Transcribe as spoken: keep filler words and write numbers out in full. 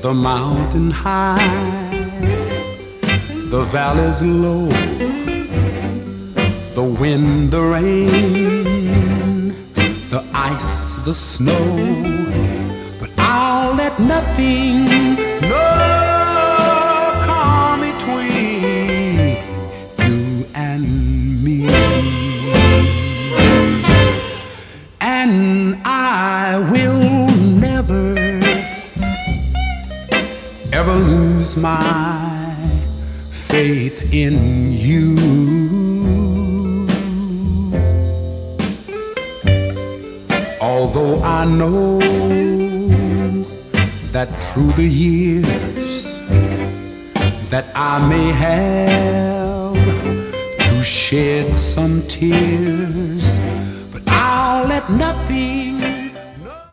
the mountain high, the valleys low, the wind, the rain, the ice, the snow. But I'll let nothing, no, come between you and me. And I will never, ever lose my faith in you. Although I know that through the years that I may have to shed some tears, but I'll let nothing